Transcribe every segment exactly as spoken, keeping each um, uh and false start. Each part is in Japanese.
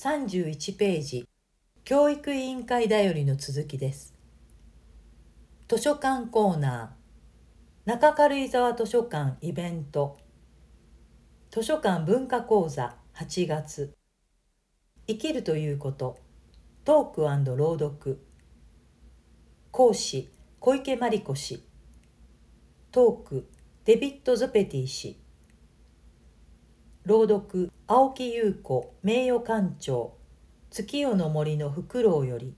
さんじゅういちページ、教育委員会だよりの続きです。図書館コーナー、中軽井沢図書館イベント、図書館文化講座はちがつ、生きるということ、トーク&朗読、講師、小池真理子氏、トーク、デビッド・ゾペティ氏、朗読、青木優子名誉館長、月夜の森のフクロウより、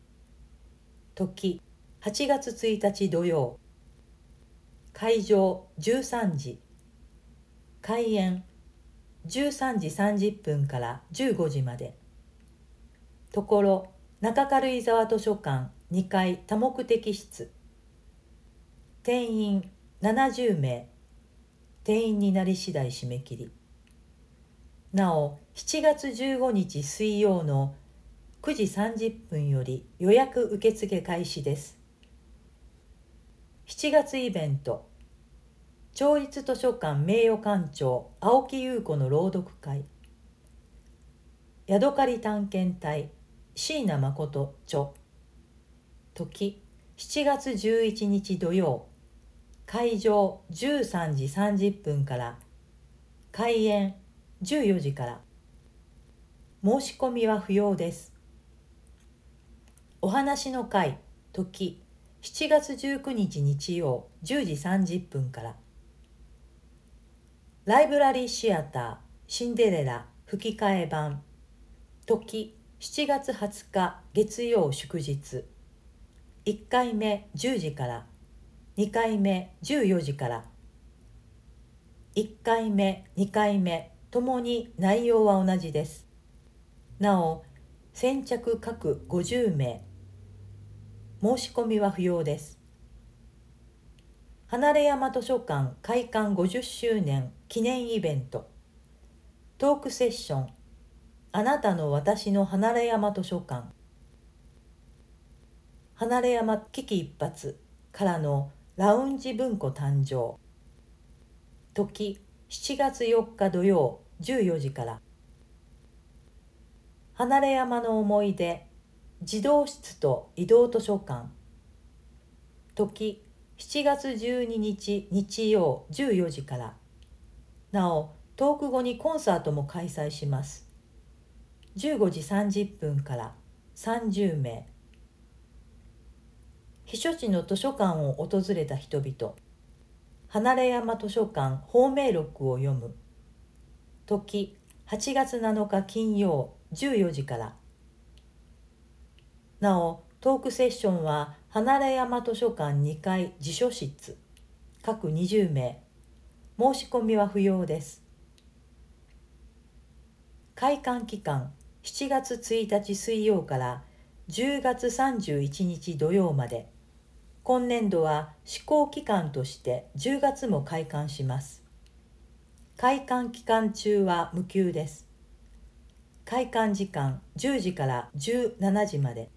時、はちがつついたち土曜、会場じゅうさんじ、開演じゅうさんじさんじゅっぷんからじゅうごじまで。ところ中軽井沢図書館にかい多目的室。定員ななじゅうめい。定員になり次第締め切り。なおしちがつじゅうごにち水曜のくじさんじゅっぷんより予約受付開始です。しちがつイベント、町立図書館名誉館長青木優子の朗読会、ヤドカリ探検隊椎名誠著、時しちがつじゅういちにち土曜、会場じゅうさんじさんじゅっぷんから開演じゅうよじから。申し込みは不要です。お話の会、時しちがつじゅうくにち日曜じゅうじさんじゅっぷんから。ライブラリーシアターシンデレラ吹き替え版、時しちがつはつか月曜祝日、いっかいめじゅうじからにかいめじゅうよじから。いっかいめにかいめともに内容は同じです。なお先着各ごじゅうめい、申し込みは不要です。離山図書館開館ごじゅっしゅうねん記念イベント、トークセッション、あなたの私の離山図書館、離山危機一髪からのラウンジ文庫誕生、時しちがつよっか土曜じゅうよじから。離山の思い出児童室と移動図書館、時しちがつじゅうににち日曜じゅうよじから。なおトーク後にコンサートも開催します。じゅうごじさんじゅっぷんからさんじゅうめい。避暑地の図書館を訪れた人々、離山図書館芳名録を読む、時はちがつなのか金曜じゅうよじから。なおトークセッションは離山図書館にかい辞書室、各にじゅうめい、申し込みは不要です。開館期間しちがつついたち水曜からじゅうがつさんじゅういちにち土曜まで。今年度は施行期間としてじゅうがつも開館します。開館期間中は無給です。開館時間じゅうじからじゅうしちじまで。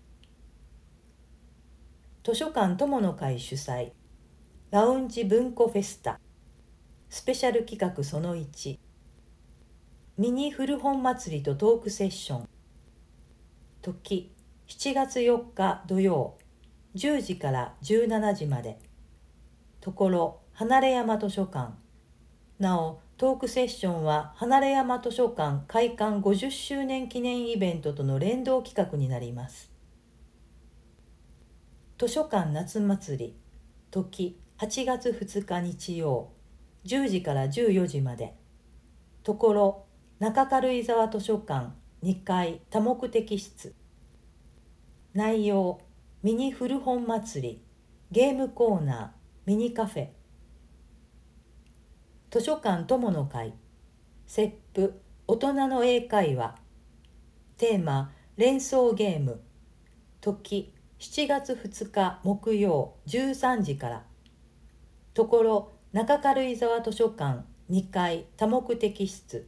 図書館友の会主催ラウンジ文庫フェスタスペシャル企画そのいち、ミニ古本祭りとトークセッション、時しちがつよっか土曜じゅうじからじゅうしちじまで。ところ離山図書館。なおトークセッションは離山図書館開館ごじゅっしゅうねん記念イベントとの連動企画になります。図書館夏祭り、時はちがつふつか日曜じゅうじからじゅうよじまで。ところ中軽井沢図書館にかい多目的室。内容ミニ古本祭り、ゲームコーナー、ミニカフェ。図書館友の会、節句大人の英会話。テーマ連想ゲーム、時しちがつふつか木曜じゅうさんじから。ところ中軽井沢図書館にかい多目的室。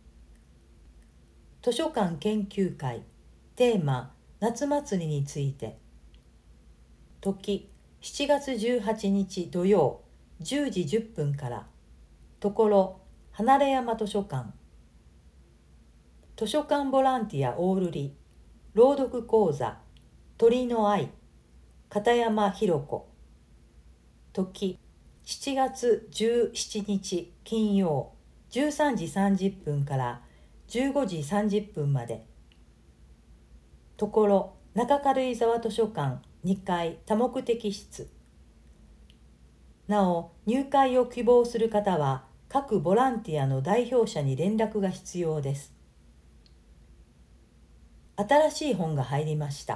図書館研究会、テーマ夏祭りについて。時しちがつじゅうはちにち土曜じゅうじじゅっぷんから。ところ離山図書館。 図書館ボランティアオールリ朗読講座鳥の愛片山弘子。時しちがつじゅうしちにち金曜じゅうさんじさんじゅっぷんからじゅうごじさんじゅっぷんまで。ところ中軽井沢図書館にかい多目的室。なお入会を希望する方は各ボランティアの代表者に連絡が必要です。新しい本が入りました。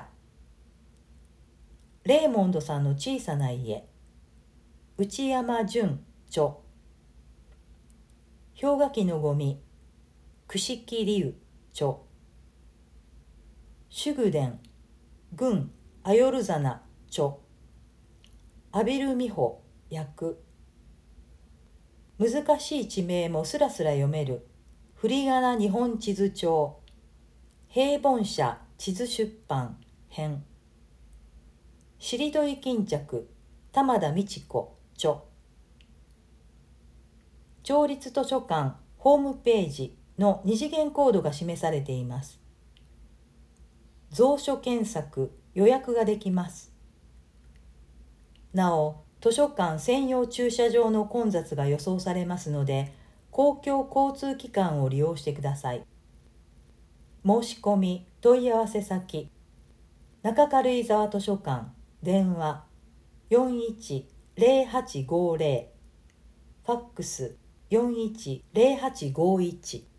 レーモンドさんの小さな家、内山純著。氷河期のゴミ、串木龍著。シュグデン、軍アヨルザナ著。阿比留美穂訳。難しい地名もすらすら読める振り仮名日本地図帳。平凡社地図出版編。しりとり巾着玉田美智子著。町立図書館ホームページの二次元コードが示されています。蔵書検索予約ができます。なお図書館専用駐車場の混雑が予想されますので公共交通機関を利用してください。申し込み問い合わせ先中軽井沢図書館電話 よんいちゼロはちごゼロ ファックスよんいちゼロはちごいち